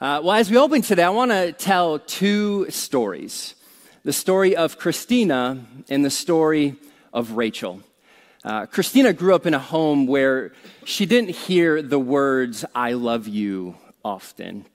As we open today, I want to tell two stories. The story of Christina and the story of Rachel. Christina grew up in a home where she didn't hear the words, "I love you," often.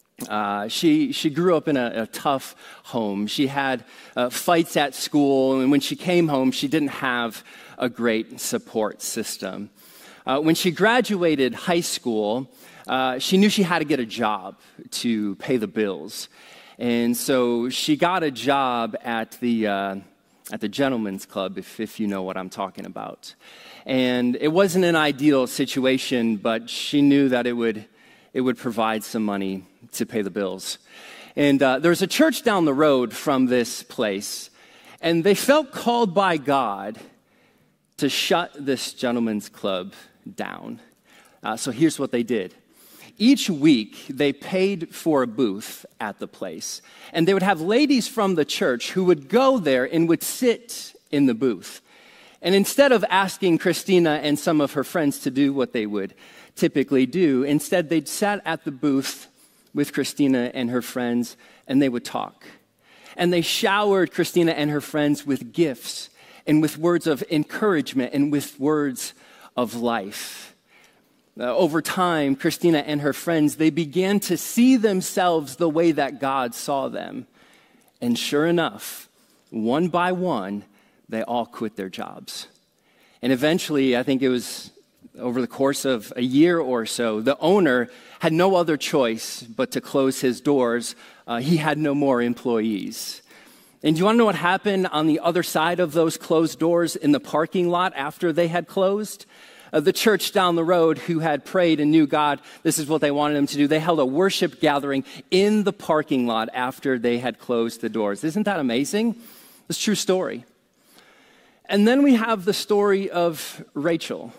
She grew up in a tough home. She had fights at school, and when she came home, she didn't have a great support system. When she graduated high school, she knew she had to get a job to pay the bills. And so she got a job at the Gentlemen's Club, if you know what I'm talking about. And it wasn't an ideal situation, but she knew that it would provide some money to pay the bills. And there was a church down the road from this place, and they felt called by God to shut this Gentlemen's Club down. So here's what they did. Each week, they paid for a booth at the place, and they would have ladies from the church who would go there and would sit in the booth. And instead of asking Christina and some of her friends to do what they would typically do, instead they'd sat at the booth with Christina and her friends, and they would talk. And they showered Christina and her friends with gifts and with words of encouragement and with words of life. Over time, Christina and her friends, they began to see themselves the way that God saw them. And sure enough, one by one, they all quit their jobs. And eventually, I think it was over the course of a year or so, the owner had no other choice but to close his doors. He had no more employees. And do you want to know what happened on the other side of those closed doors in the parking lot after they had closed? The church down the road who had prayed and knew God, this is what they wanted them to do. They held a worship gathering in the parking lot after they had closed the doors. Isn't that amazing? It's a true story. And then we have the story of Rachel.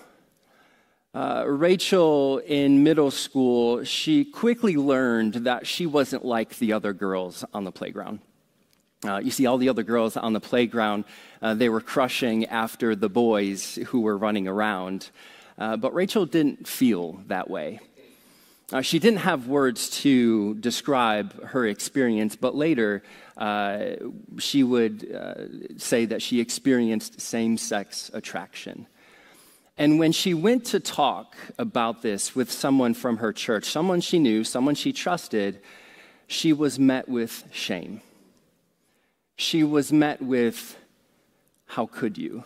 Rachel in middle school, she quickly learned that she wasn't like the other girls on the playground. You see, all the other girls on the playground, they were crushing after the boys who were running around. But Rachel didn't feel that way. She didn't have words to describe her experience, but later she would say that she experienced same-sex attraction. And when she went to talk about this with someone from her church, someone she knew, someone she trusted, she was met with shame. She was met with, "How could you?"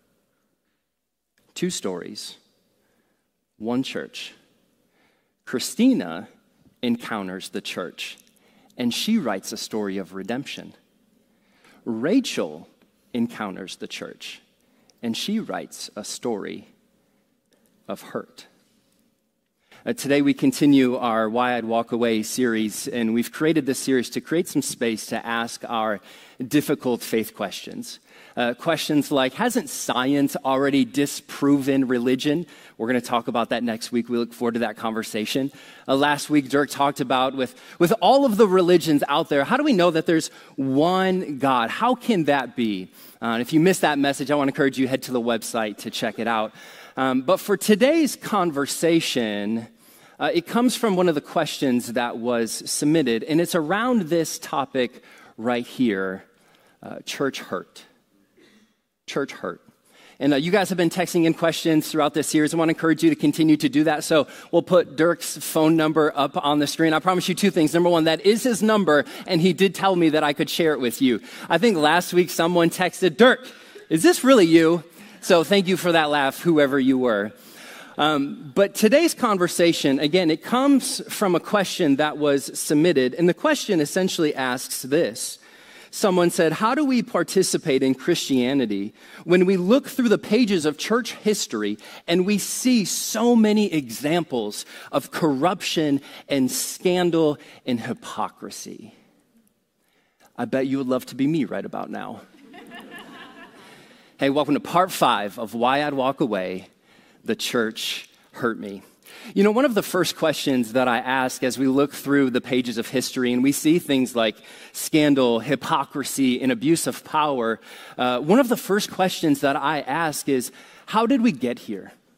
Two stories, one church. Christina encounters the church, and she writes a story of redemption. Rachel encounters the church, and she writes a story of hurt. Today we continue our Why I'd Walk Away series, and we've created this series to create some space to ask our difficult faith questions. Questions like, hasn't science already disproven religion? We're going to talk about that next week. We look forward to that conversation. Last week, Dirk talked about with all of the religions out there, how do we know that there's one God? How can that be? And if you missed that message, I want to encourage you to head to the website to check it out. But for today's conversation, it comes from one of the questions that was submitted, and it's around this topic right here, church hurt. Church hurt. And you guys have been texting in questions throughout this series. I want to encourage you to continue to do that. So we'll put Dirk's phone number up on the screen. I promise you two things. Number one, that is his number, and he did tell me that I could share it with you. I think last week someone texted, "Dirk, is this really you?" So thank you for that laugh, whoever you were. But today's conversation, again, it comes from a question that was submitted. And the question essentially asks this. Someone said, how do we participate in Christianity when we look through the pages of church history and we see so many examples of corruption and scandal and hypocrisy? I bet you would love to be me right about now. Hey, welcome to part 5 of Why I'd Walk Away. The church hurt me. You know, one of the first questions that I ask as we look through the pages of history and we see things like scandal, hypocrisy, and abuse of power, one of the first questions that I ask is, how did we get here?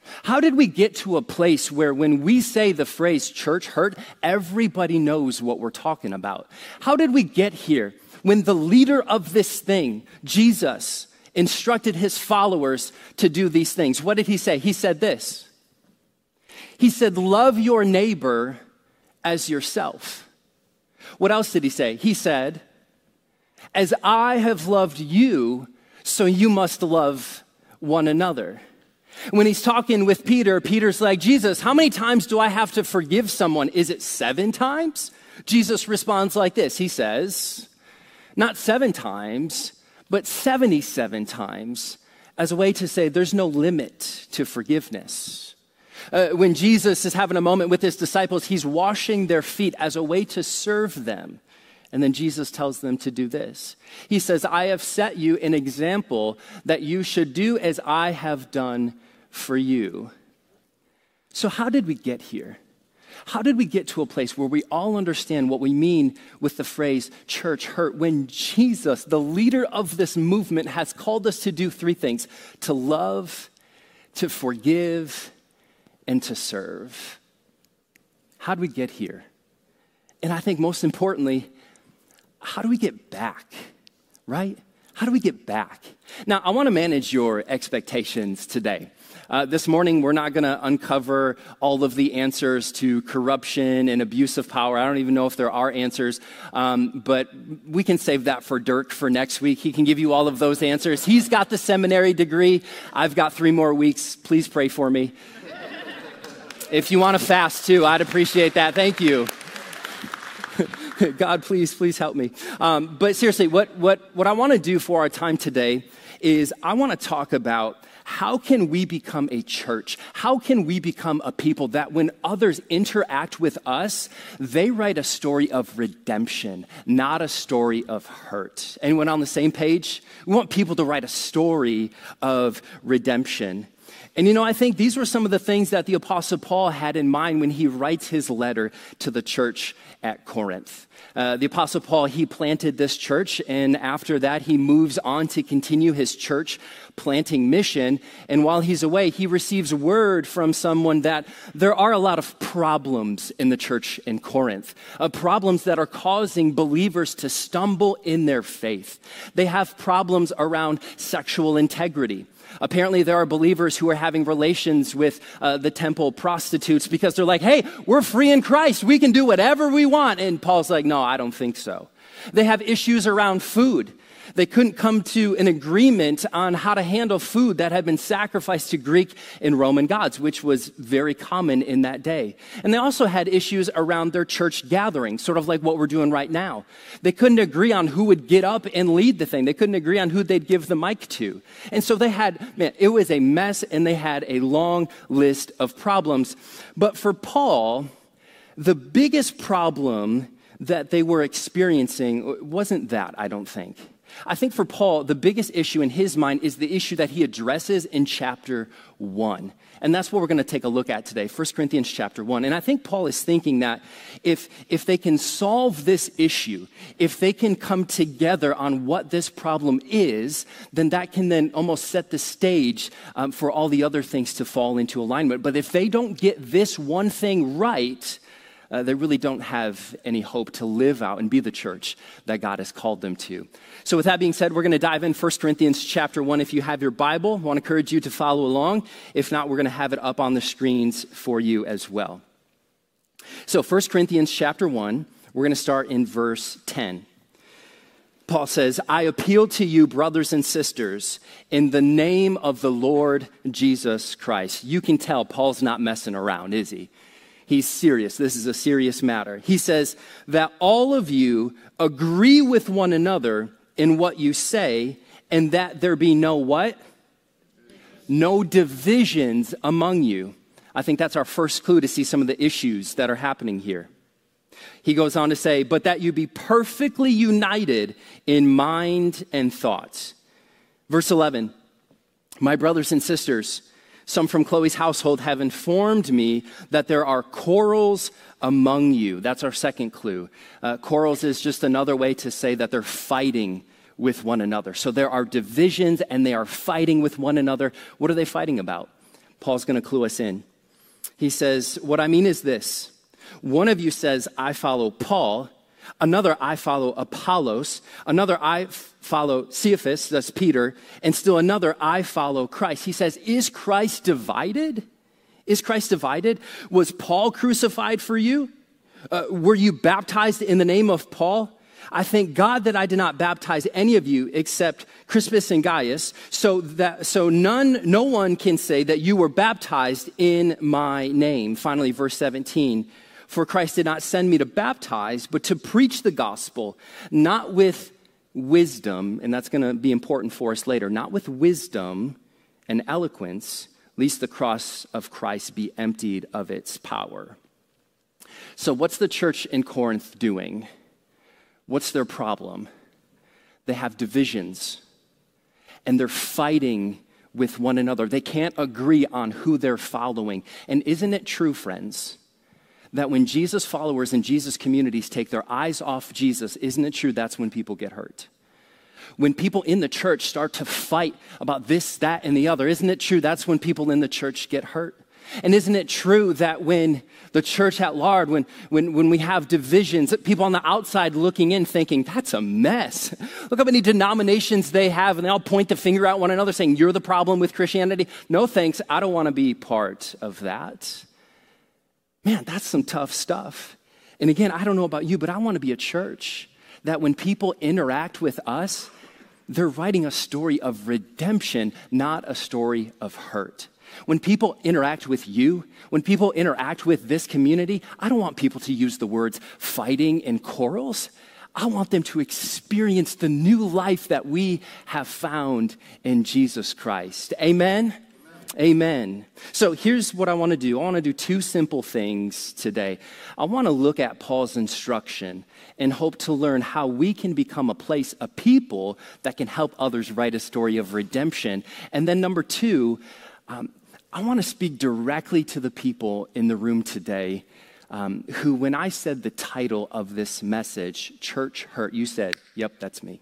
How did we get to a place where when we say the phrase church hurt, everybody knows what we're talking about? How did we get here when the leader of this thing, Jesus, instructed his followers to do these things? What did he say? He said this. He said, love your neighbor as yourself. What else did he say? He said, as I have loved you, so you must love one another. When he's talking with Peter, Peter's like, Jesus, how many times do I have to forgive someone? Is it 7 times? Jesus responds like this. He says, not 7 times, but 77 times, as a way to say there's no limit to forgiveness. When Jesus is having a moment with his disciples, he's washing their feet as a way to serve them. And then Jesus tells them to do this. He says, I have set you an example that you should do as I have done for you. So how did we get here? How did we get to a place where we all understand what we mean with the phrase church hurt when Jesus, the leader of this movement, has called us to do 3 things: to love, to forgive, and to serve? How do we get here? And I think most importantly, how do we get back, right? How do we get back? Now, I want to manage your expectations today. This morning, we're not going to uncover all of the answers to corruption and abuse of power. I don't even know if there are answers, but we can save that for Dirk for next week. He can give you all of those answers. He's got the seminary degree. I've got 3 more weeks. Please pray for me. If you want to fast too, I'd appreciate that. Thank you. God, please help me. But seriously, what I want to do for our time today is I want to talk about how can we become a church? How can we become a people that when others interact with us, they write a story of redemption, not a story of hurt? Anyone on the same page? We want people to write a story of redemption. And I think these were some of the things that the Apostle Paul had in mind when he writes his letter to the church at Corinth. The Apostle Paul, he planted this church, and after that, he moves on to continue his church planting mission. And while he's away, he receives word from someone that there are a lot of problems in the church in Corinth, problems that are causing believers to stumble in their faith. They have problems around sexual integrity. Apparently, there are believers who are having relations with the temple prostitutes because they're like, hey, we're free in Christ. We can do whatever we want. And Paul's like, no, I don't think so. They have issues around food. They couldn't come to an agreement on how to handle food that had been sacrificed to Greek and Roman gods, which was very common in that day. And they also had issues around their church gatherings, sort of like what we're doing right now. They couldn't agree on who would get up and lead the thing. They couldn't agree on who they'd give the mic to. And so it was a mess, and they had a long list of problems. But for Paul, the biggest problem that they were experiencing wasn't that, I don't think. I think for Paul, the biggest issue in his mind is the issue that he addresses in chapter 1. And that's what we're going to take a look at today, 1 Corinthians chapter 1. And I think Paul is thinking that if they can solve this issue, if they can come together on what this problem is, then that can then almost set the stage for all the other things to fall into alignment. But if they don't get this one thing right, they really don't have any hope to live out and be the church that God has called them to. So with that being said, we're going to dive in 1 Corinthians chapter 1. If you have your Bible, I want to encourage you to follow along. If not, we're going to have it up on the screens for you as well. So 1 Corinthians chapter 1, we're going to start in verse 10. Paul says, I appeal to you, brothers and sisters, in the name of the Lord Jesus Christ. You can tell Paul's not messing around, is he? He's serious. This is a serious matter. He says that all of you agree with one another in what you say, and that there be no what? No divisions among you. I think that's our first clue to see some of the issues that are happening here. He goes on to say, but that you be perfectly united in mind and thoughts. Verse 11, my brothers and sisters, some from Chloe's household have informed me that there are quarrels among you. That's our second clue. Quarrels is just another way to say that they're fighting with one another. So there are divisions and they are fighting with one another. What are they fighting about? Paul's going to clue us in. He says, what I mean is this. One of you says, I follow Paul. Another, I follow Apollos. Another, I follow Cephas, that's Peter. And still another, I follow Christ. He says, is Christ divided? Is Christ divided? Was Paul crucified for you? Were you baptized in the name of Paul? I thank God that I did not baptize any of you except Crispus and Gaius, so no one can say that you were baptized in my name. Finally, verse 17, for Christ did not send me to baptize, but to preach the gospel, not with wisdom, and that's going to be important for us later, not with wisdom and eloquence, lest the cross of Christ be emptied of its power. So what's the church in Corinth doing? What's their problem? They have divisions, and they're fighting with one another. They can't agree on who they're following. And isn't it true, friends, that when Jesus followers and Jesus communities take their eyes off Jesus, isn't it true that's when people get hurt? When people in the church start to fight about this, that, and the other, isn't it true that's when people in the church get hurt? And isn't it true that when the church at large, when we have divisions, people on the outside looking in thinking, that's a mess. Look how many denominations they have, and they all point the finger at one another saying, you're the problem with Christianity. No thanks, I don't want to be part of that. Man, that's some tough stuff. And again, I don't know about you, but I want to be a church that when people interact with us, they're writing a story of redemption, not a story of hurt. When people interact with you, when people interact with this community, I don't want people to use the words fighting and quarrels. I want them to experience the new life that we have found in Jesus Christ. Amen? Amen. So here's what I want to do. I want to do two simple things today. I want to look at Paul's instruction and hope to learn how we can become a place, a people that can help others write a story of redemption. And then number two, I want to speak directly to the people in the room today who, when I said the title of this message, Church Hurt, you said, yep, that's me.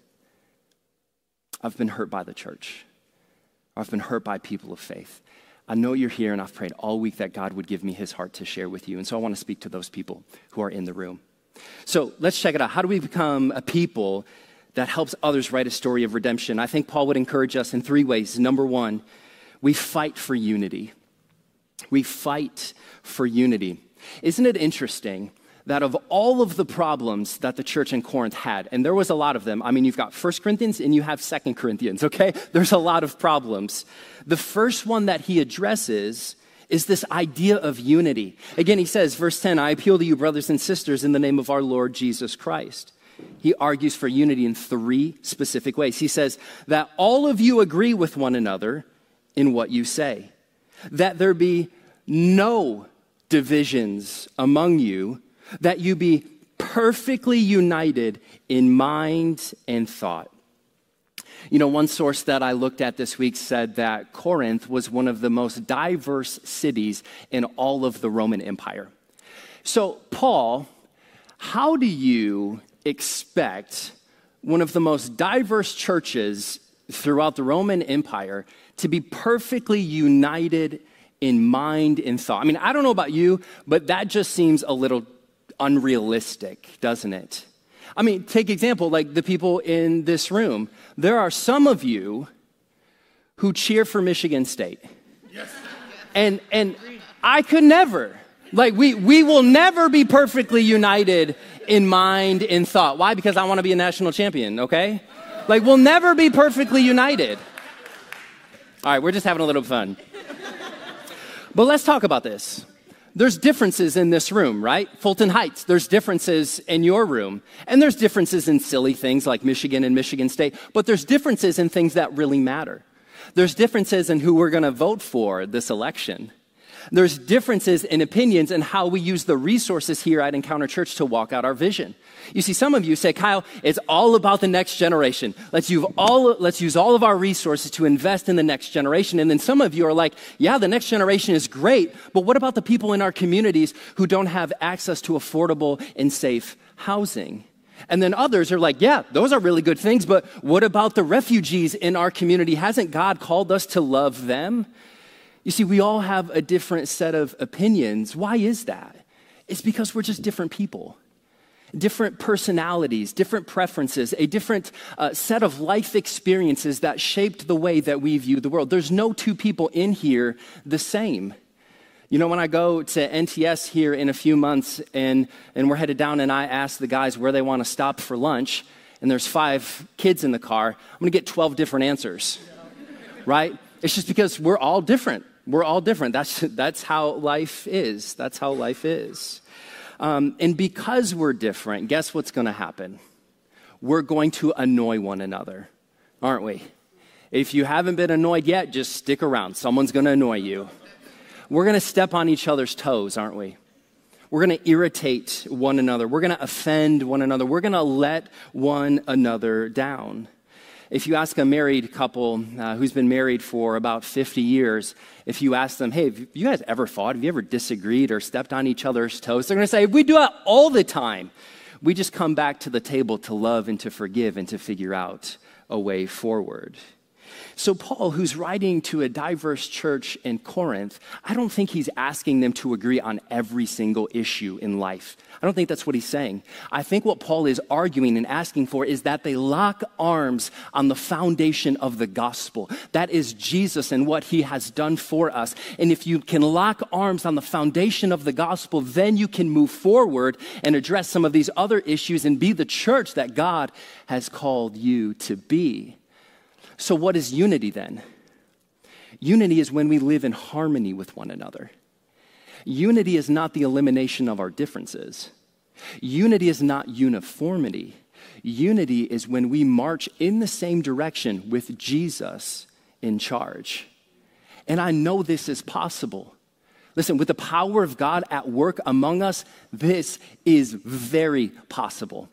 I've been hurt by the church. I've been hurt by people of faith. I know you're here, and I've prayed all week that God would give me his heart to share with you. And so I want to speak to those people who are in the room. So let's check it out. How do we become a people that helps others write a story of redemption? I think Paul would encourage us in three ways. Number one, we fight for unity. We fight for unity. Isn't it interesting that of all of the problems that the church in Corinth had, and there was a lot of them, I mean, you've got 1 Corinthians and you have 2 Corinthians, okay? There's a lot of problems. The first one that he addresses is this idea of unity. Again, he says, verse 10, I appeal to you, brothers and sisters, in the name of our Lord Jesus Christ. He argues for unity in three specific ways. He says that all of you agree with one another in what you say, that there be no divisions among you, that you be perfectly united in mind and thought. You know, one source that I looked at this week said that Corinth was one of the most diverse cities in all of the Roman Empire. So, Paul, how do you expect one of the most diverse churches throughout the Roman Empire to be perfectly united in mind and thought? I mean, I don't know about you, but that just seems a little unrealistic, doesn't it? I mean, take example, like the people in this room. There are some of you who cheer for Michigan State. Yes. And I could never. Like, we will never be perfectly united in mind and thought. Why? Because I want to be a national champion, okay? Like, we'll never be perfectly united. All right, we're just having a little fun. But let's talk about this. There's differences in this room, right? Fulton Heights, there's differences in your room. And there's differences in silly things like Michigan and Michigan State. But there's differences in things that really matter. There's differences in who we're going to vote for this election. There's differences in opinions and how we use the resources here at Encounter Church to walk out our vision. You see, some of you say, Kyle, it's all about the next generation. Let's use all of our resources to invest in the next generation. And then some of you are like, yeah, the next generation is great, but what about the people in our communities who don't have access to affordable and safe housing? And then others are like, yeah, those are really good things, but what about the refugees in our community? Hasn't God called us to love them? You see, we all have a different set of opinions. Why is that? It's because we're just different people. Different personalities, different preferences, a different set of life experiences that shaped the way that we view the world. There's no two people in here the same. You know, when I go to NTS here in a few months and we're headed down and I ask the guys where they want to stop for lunch, and there's 5 kids in the car, I'm going to get 12 different answers, right? It's just because we're all different. We're all different. That's how life is. That's how life is. And because we're different, guess what's going to happen? We're going to annoy one another, aren't we? If you haven't been annoyed yet, just stick around. Someone's going to annoy you. We're going to step on each other's toes, aren't we? We're going to irritate one another. We're going to offend one another. We're going to let one another down. If you ask a married couple who's been married for about 50 years, if you ask them, hey, have you guys ever fought? Have you ever disagreed or stepped on each other's toes? They're going to say, we do that all the time. We just come back to the table to love and to forgive and to figure out a way forward. So Paul, who's writing to a diverse church in Corinth, I don't think he's asking them to agree on every single issue in life. I don't think that's what he's saying. I think what Paul is arguing and asking for is that they lock arms on the foundation of the gospel. That is Jesus and what he has done for us. And if you can lock arms on the foundation of the gospel, then you can move forward and address some of these other issues and be the church that God has called you to be. So what is unity then? Unity is when we live in harmony with one another. Unity is not the elimination of our differences. Unity is not uniformity. Unity is when we march in the same direction with Jesus in charge. And I know this is possible. Listen, with the power of God at work among us, this is very possible.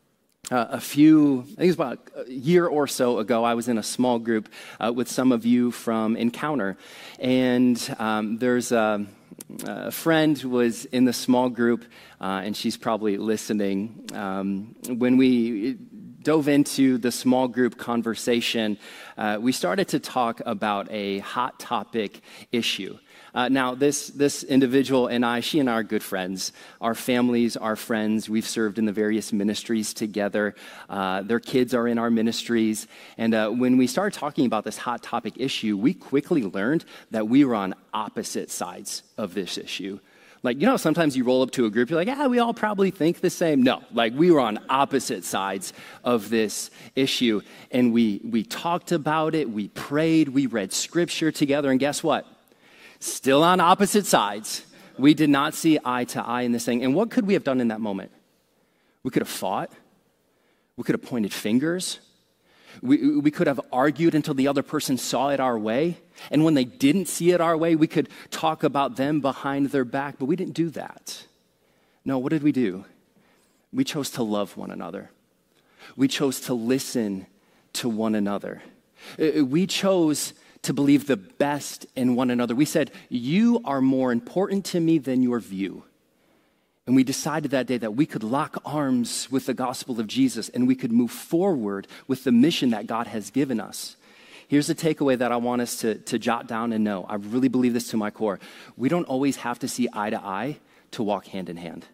I think it was about a year or so ago, I was in a small group with some of you from Encounter. And there's a friend who was in the small group, and she's probably listening. When we dove into the small group conversation, we started to talk about a hot topic issue. Now, this individual and she and I are good friends. Our families are friends. We've served in the various ministries together. Their kids are in our ministries. And when we started talking about this hot topic issue, we quickly learned that we were on opposite sides of this issue. Like, you know, sometimes you roll up to a group, you're like, we all probably think the same. No, like we were on opposite sides of this issue. And we talked about it, we prayed, we read scripture together, and guess what? Still on opposite sides. We did not see eye to eye in this thing. And what could we have done in that moment? We could have fought. We could have pointed fingers. We could have argued until the other person saw it our way. And when they didn't see it our way, we could talk about them behind their back. But we didn't do that. No, what did we do? We chose to love one another. We chose to listen to one another. We chose to believe the best in one another. We said, you are more important to me than your view. And we decided that day that we could lock arms with the gospel of Jesus and we could move forward with the mission that God has given us. Here's the takeaway that I want us to jot down and know. I really believe this to my core. We don't always have to see eye to eye to walk hand in hand.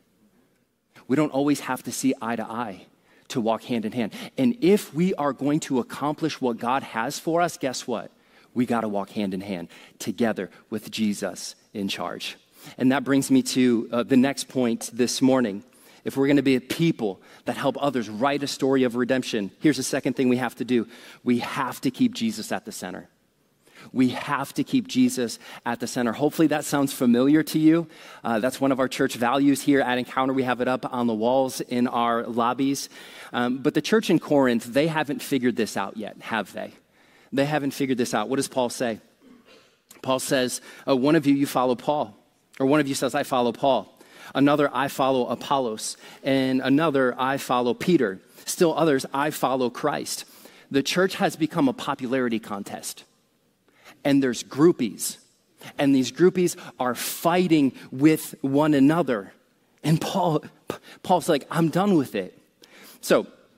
We don't always have to see eye to eye to walk hand in hand. And if we are going to accomplish what God has for us, guess what? We got to walk hand in hand together with Jesus in charge. And that brings me to the next point this morning. If we're going to be a people that help others write a story of redemption, here's the second thing we have to do. We have to keep Jesus at the center. We have to keep Jesus at the center. Hopefully that sounds familiar to you. That's one of our church values here at Encounter. We have it up on the walls in our lobbies. But the church in Corinth, they haven't figured this out yet, have they? They haven't figured this out. What does Paul say? Paul says, one of you follow Paul. Or one of you says, I follow Paul. Another, I follow Apollos. And another, I follow Peter. Still others, I follow Christ. The church has become a popularity contest. And there's groupies. And these groupies are fighting with one another. And Paul's like, I'm done with it. So,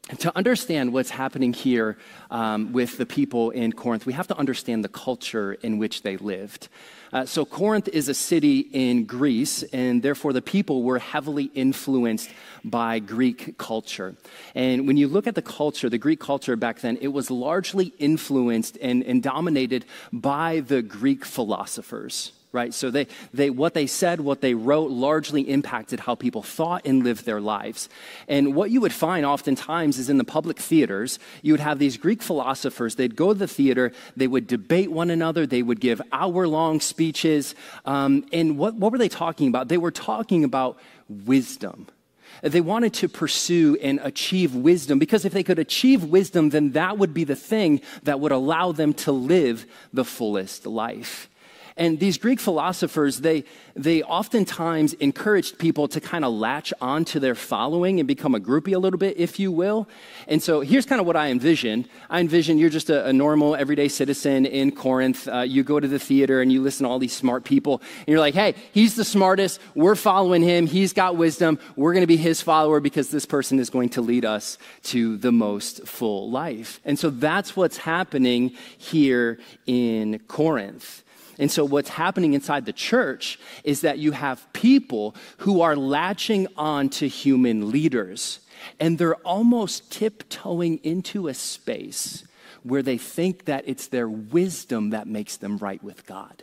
To understand what's happening here with the people in Corinth, we have to understand the culture in which they lived. So Corinth is a city in Greece, and therefore the people were heavily influenced by Greek culture. And when you look at the culture, the Greek culture back then, it was largely influenced and dominated by the Greek philosophers. Right? So what they said, what they wrote largely impacted how people thought and lived their lives. And what you would find oftentimes is in the public theaters, you would have these Greek philosophers, they'd go to the theater, they would debate one another, they would give hour-long speeches. And what were they talking about? They were talking about wisdom. They wanted to pursue and achieve wisdom, because if they could achieve wisdom, then that would be the thing that would allow them to live the fullest life. And these Greek philosophers, they oftentimes encouraged people to kind of latch onto their following and become a groupie a little bit, if you will. And so here's kind of what I envision. I envision you're just a normal, everyday citizen in Corinth. You go to the theater and you listen to all these smart people. And you're like, hey, he's the smartest. We're following him. He's got wisdom. We're going to be his follower because this person is going to lead us to the most full life. And so that's what's happening here in Corinth. And so what's happening inside the church is that you have people who are latching on to human leaders, and they're almost tiptoeing into a space where they think that it's their wisdom that makes them right with God.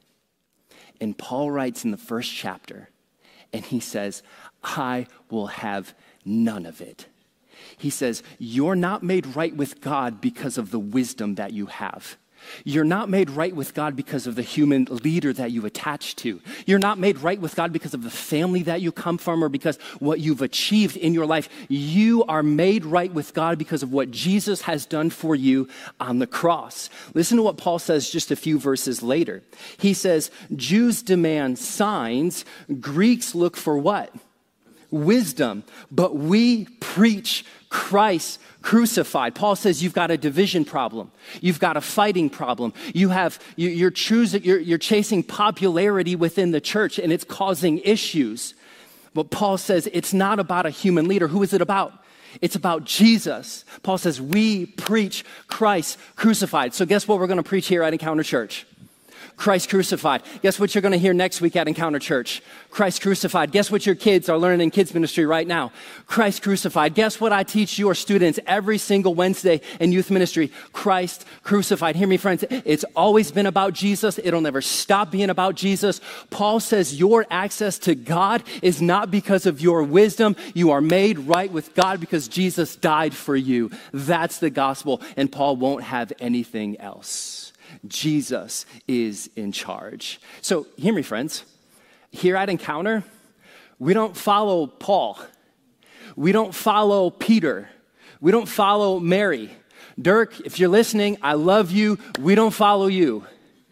And Paul writes in the first chapter, and he says, I will have none of it. He says, you're not made right with God because of the wisdom that you have. You're not made right with God because of the human leader that you attach to. You're not made right with God because of the family that you come from or because what you've achieved in your life. You are made right with God because of what Jesus has done for you on the cross. Listen to what Paul says just a few verses later. He says, Jews demand signs, Greeks look for what? Wisdom, but we preach Christ crucified. Paul says you've got a division problem. You've got a fighting problem. You're chasing popularity within the church, and it's causing issues. But Paul says it's not about a human leader. Who is it about? It's about Jesus. Paul says we preach Christ crucified. So guess what we're going to preach here at Encounter Church? Christ crucified. Guess what you're going to hear next week at Encounter Church? Christ crucified. Guess what your kids are learning in kids ministry right now? Christ crucified. Guess what I teach your students every single Wednesday in youth ministry? Christ crucified. Hear me, friends. It's always been about Jesus. It'll never stop being about Jesus. Paul says your access to God is not because of your wisdom. You are made right with God because Jesus died for you. That's the gospel, and Paul won't have anything else. Jesus is in charge. So hear me, friends. Here at Encounter, we don't follow Paul. We don't follow Peter. We don't follow Mary. Dirk, if you're listening, I love you. We don't follow you.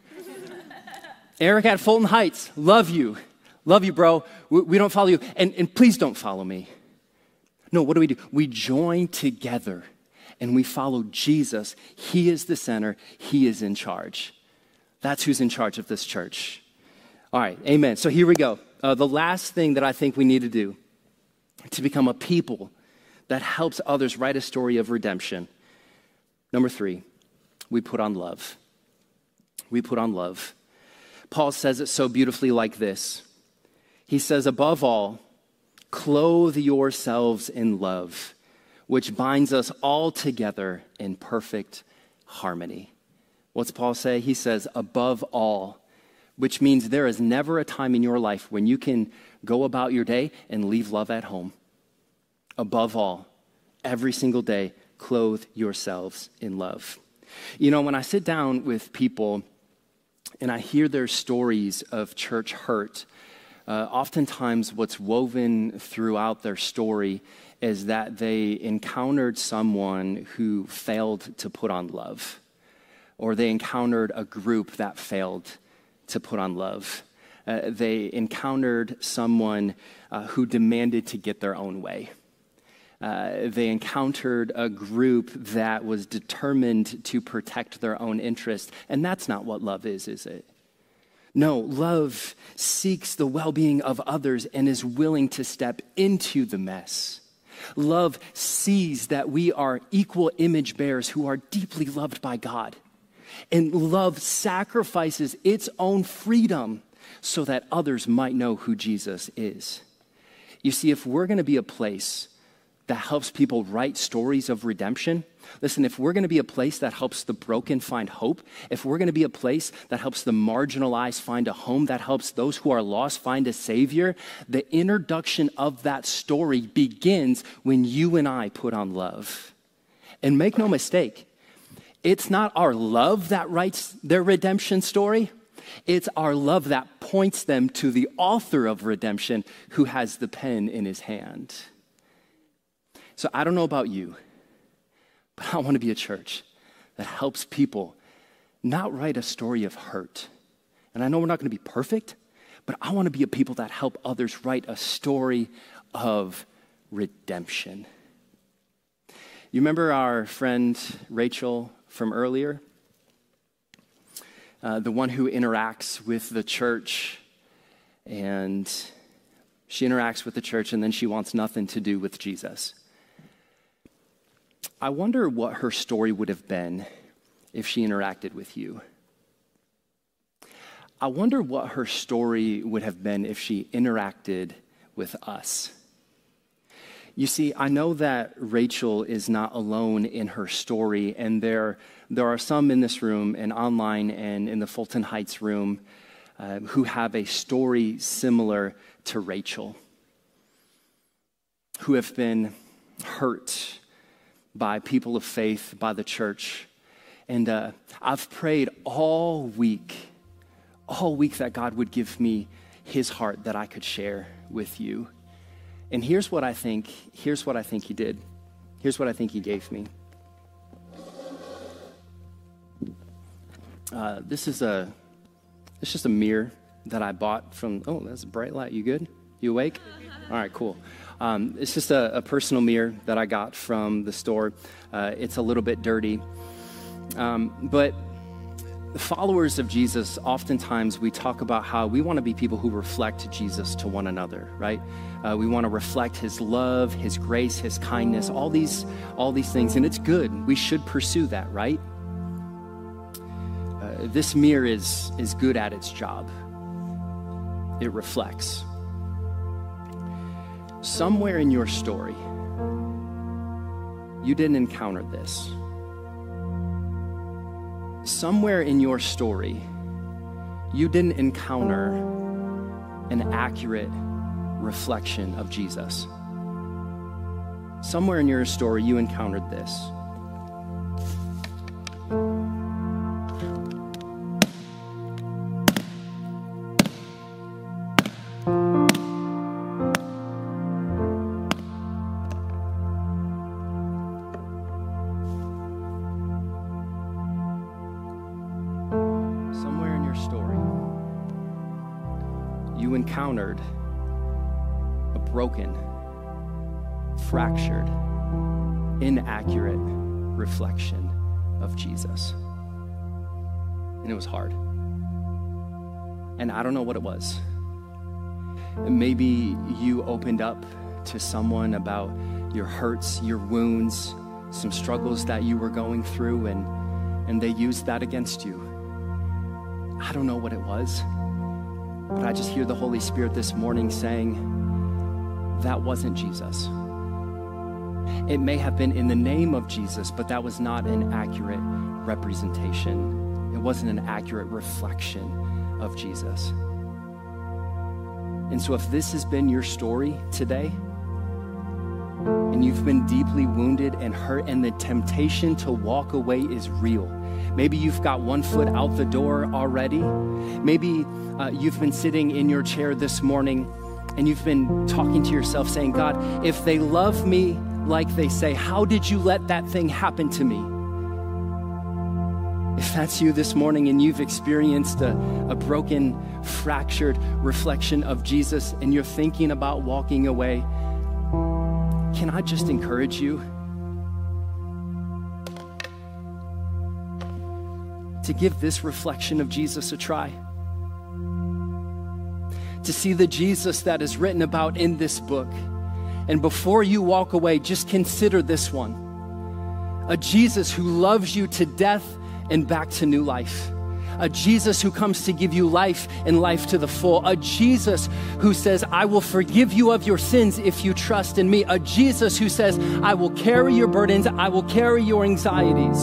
Eric at Fulton Heights, love you. Love you, bro. We don't follow you. And please don't follow me. No, what do? We join together. And we follow Jesus. He is the center. He is in charge. That's who's in charge of this church. All right, amen. So here we go. The last thing that I think we need to do to become a people that helps others write a story of redemption. Number 3, we put on love. We put on love. Paul says it so beautifully like this. He says, above all, clothe yourselves in love, which binds us all together in perfect harmony. What's Paul say? He says, above all, which means there is never a time in your life when you can go about your day and leave love at home. Above all, every single day, clothe yourselves in love. You know, when I sit down with people and I hear their stories of church hurt, oftentimes what's woven throughout their story is that they encountered someone who failed to put on love, or they encountered a group that failed to put on love. They encountered someone who demanded to get their own way. They encountered a group that was determined to protect their own interest, and that's not what love is it? No, love seeks the well-being of others and is willing to step into the mess. Love sees that we are equal image bearers who are deeply loved by God. And love sacrifices its own freedom so that others might know who Jesus is. You see, if we're going to be a place that helps people write stories of redemption, listen, if we're going to be a place that helps the broken find hope, if we're going to be a place that helps the marginalized find a home, that helps those who are lost find a savior, the introduction of that story begins when you and I put on love. And make no mistake, it's not our love that writes their redemption story. It's our love that points them to the author of redemption who has the pen in his hand. So I don't know about you, but I want to be a church that helps people not write a story of hurt. And I know we're not going to be perfect, but I want to be a people that help others write a story of redemption. You remember our friend Rachel from earlier? The one who interacts with the church, and she interacts with the church and then she wants nothing to do with Jesus. I wonder what her story would have been if she interacted with you. I wonder what her story would have been if she interacted with us. You see, I know that Rachel is not alone in her story, and there are some in this room and online and in the Fulton Heights room who have a story similar to Rachel, who have been hurt by people of faith, by the church. And I've prayed all week that God would give me his heart that I could share with you. And here's what I think he did. Here's what I think he gave me. This is just a mirror that I bought from, oh, that's a bright light. You good? You awake? All right, cool. It's just a personal mirror that I got from the store. It's a little bit dirty. But the followers of Jesus, oftentimes we talk about how we want to be people who reflect Jesus to one another, right? We want to reflect his love, his grace, his kindness, all these things. And it's good. We should pursue that, right? This mirror is good at its job. It reflects. Somewhere in your story, you didn't encounter this. Somewhere in your story, you didn't encounter an accurate reflection of Jesus. Somewhere in your story, you encountered this. You encountered a broken, fractured, inaccurate reflection of Jesus. And it was hard. And I don't know what it was. Maybe you opened up to someone about your hurts, your wounds, some struggles that you were going through, and they used that against you. I don't know what it was. But I just hear the Holy Spirit this morning saying, that wasn't Jesus. It may have been in the name of Jesus, but that was not an accurate representation. It wasn't an accurate reflection of Jesus. And so if this has been your story today, and you've been deeply wounded and hurt, and the temptation to walk away is real. Maybe you've got one foot out the door already. Maybe you've been sitting in your chair this morning and you've been talking to yourself saying, God, if they love me like they say, how did you let that thing happen to me? If that's you this morning and you've experienced a broken, fractured reflection of Jesus and you're thinking about walking away, can I just encourage you to give this reflection of Jesus a try? To see the Jesus that is written about in this book And before you walk away, just consider this one. A Jesus who loves you to death and back to new life. A Jesus who comes to give you life and life to the full. A Jesus who says, I will forgive you of your sins if you trust in me. A Jesus who says, I will carry your burdens. I will carry your anxieties.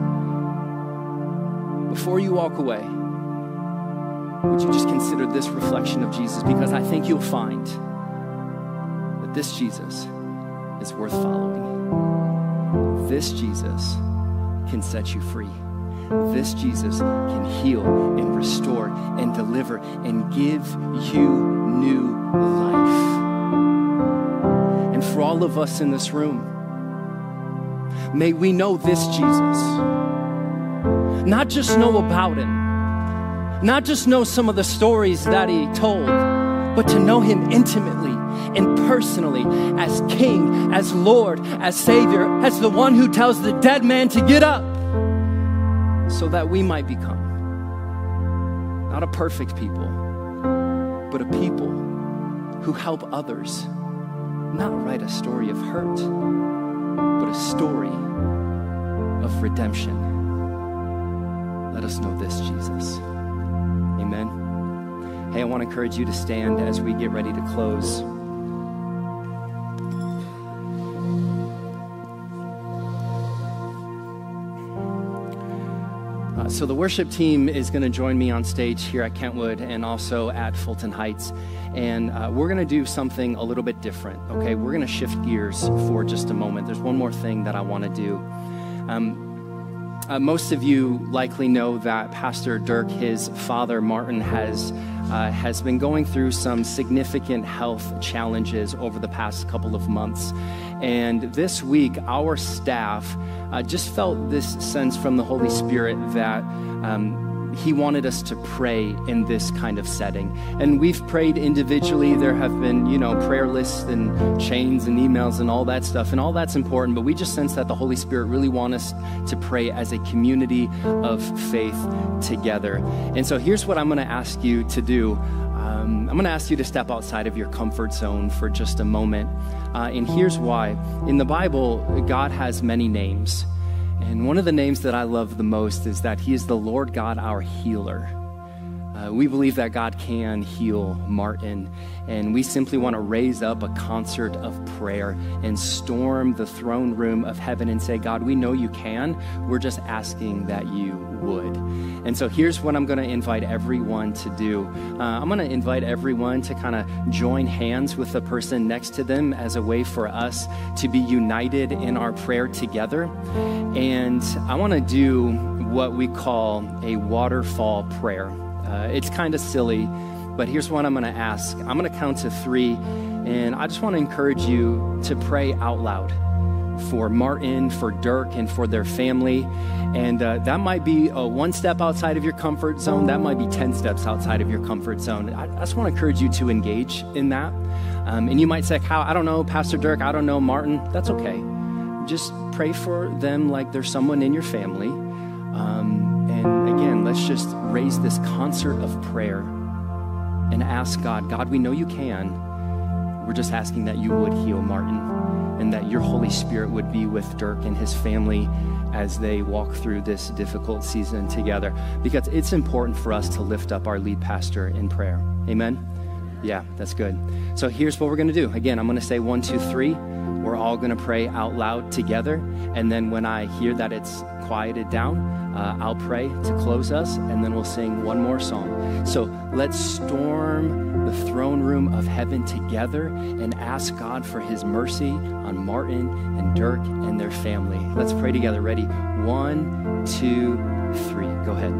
Before you walk away, would you just consider this reflection of Jesus? Because I think you'll find that this Jesus is worth following. This Jesus can set you free. This Jesus can heal and restore and deliver and give you new life. And for all of us in this room, may we know this Jesus. Not just know about him, not just know some of the stories that he told, but to know him intimately and personally as King, as Lord, as Savior, as the one who tells the dead man to get up, so that we might become not a perfect people, but a people who help others not write a story of hurt, but a story of redemption. Let us know this Jesus. Amen. Hey, I want to encourage you to stand as we get ready to close. So the worship team is going to join me on stage here at Kentwood and also at Fulton Heights. And we're going to do something a little bit different, okay? We're going to shift gears for just a moment. There's one more thing that I want to do. Most of you likely know that Pastor Dirk, his father, Martin, has been going through some significant health challenges over the past couple of months. And this week, our staff just felt this sense from the Holy Spirit that he wanted us to pray in this kind of setting. And we've prayed individually. There have been, prayer lists and chains and emails and all that stuff. And all that's important. But we just sense that the Holy Spirit really wants us to pray as a community of faith together. And so here's what I'm going to ask you to do. I'm going to ask you to step outside of your comfort zone for just a moment. And here's why. In the Bible, God has many names. And one of the names that I love the most is that he is the Lord God, our healer. We believe that God can heal Martin, and we simply want to raise up a concert of prayer and storm the throne room of heaven and say, God, we know you can. We're just asking that you would. And so here's what I'm going to invite everyone to do. I'm going to invite everyone to kind of join hands with the person next to them as a way for us to be united in our prayer together. And I want to do what we call a waterfall prayer. It's kind of silly, but here's what I'm going to ask. I'm going to count to 3, and I just want to encourage you to pray out loud for Martin, for Dirk, and for their family. And that might be 1 step outside of your comfort zone. That might be 10 steps outside of your comfort zone. I just want to encourage you to engage in that. And you might say, how? I don't know, Pastor Dirk, I don't know, Martin. That's okay. Just pray for them like there's someone in your family. And again, let's just raise this concert of prayer and ask God, God, we know you can. We're just asking that you would heal Martin and that your Holy Spirit would be with Dirk and his family as they walk through this difficult season together, because it's important for us to lift up our lead pastor in prayer. Amen? Yeah, that's good. So here's what we're going to do. Again, I'm going to say 1, 2, 3. We're all going to pray out loud together. And then when I hear that it's quieted down, I'll pray to close us, and then we'll sing one more song. So let's storm the throne room of heaven together and ask God for his mercy on Martin and Dirk and their family. Let's pray together. Ready? 1, 2, 3. Go ahead.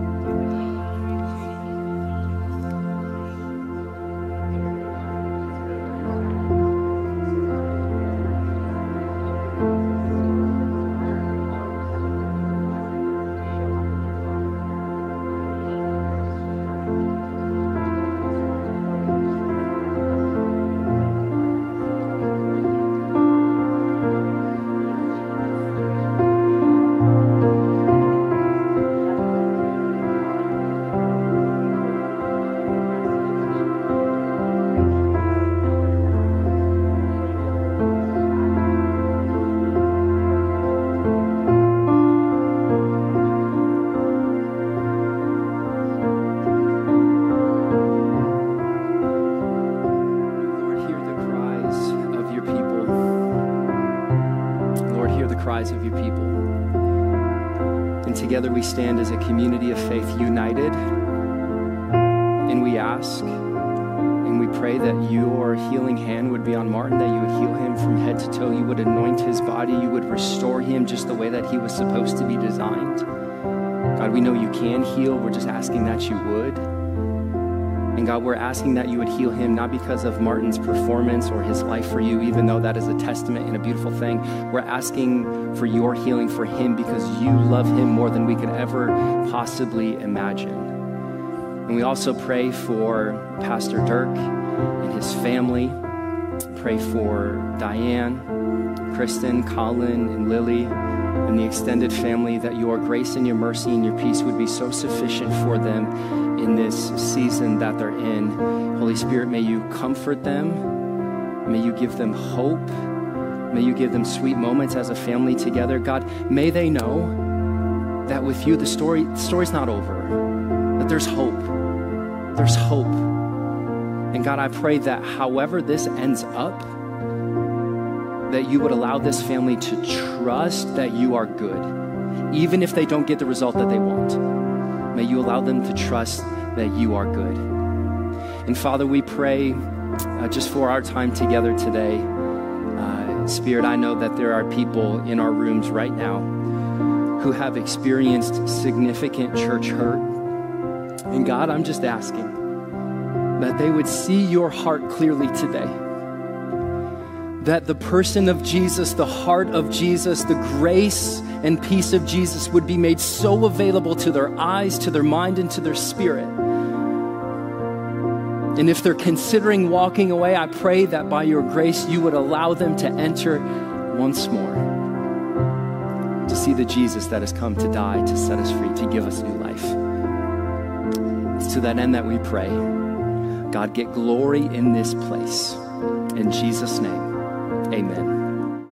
cries of your people. And together we stand as a community of faith united, and we ask and we pray that your healing hand would be on Martin, that you would heal him from head to toe, you would anoint his body, you would restore him just the way that he was supposed to be designed. God, we know you can heal. We're just asking that you would. And God, we're asking that you would heal him, not because of Martin's performance or his life for you, even though that is a testament and a beautiful thing. We're asking for your healing for him because you love him more than we could ever possibly imagine. And we also pray for Pastor Dirk and his family. Pray for Diane, Kristen, Colin, and Lily, and the extended family, that your grace and your mercy and your peace would be so sufficient for them in this season that they're in. Holy Spirit, may you comfort them. May you give them hope. May you give them sweet moments as a family together. God, may they know that with you, the story's not over, that there's hope. There's hope. And God, I pray that however this ends up, that you would allow this family to trust that you are good, even if they don't get the result that they want. May you allow them to trust that you are good. And Father, we pray just for our time together today. Spirit, I know that there are people in our rooms right now who have experienced significant church hurt. And God, I'm just asking that they would see your heart clearly today. That the person of Jesus, the heart of Jesus, the grace and peace of Jesus would be made so available to their eyes, to their mind, and to their spirit. And if they're considering walking away, I pray that by your grace, you would allow them to enter once more, to see the Jesus that has come to die, to set us free, to give us new life. It's to that end that we pray. God, get glory in this place. In Jesus' name. Amen.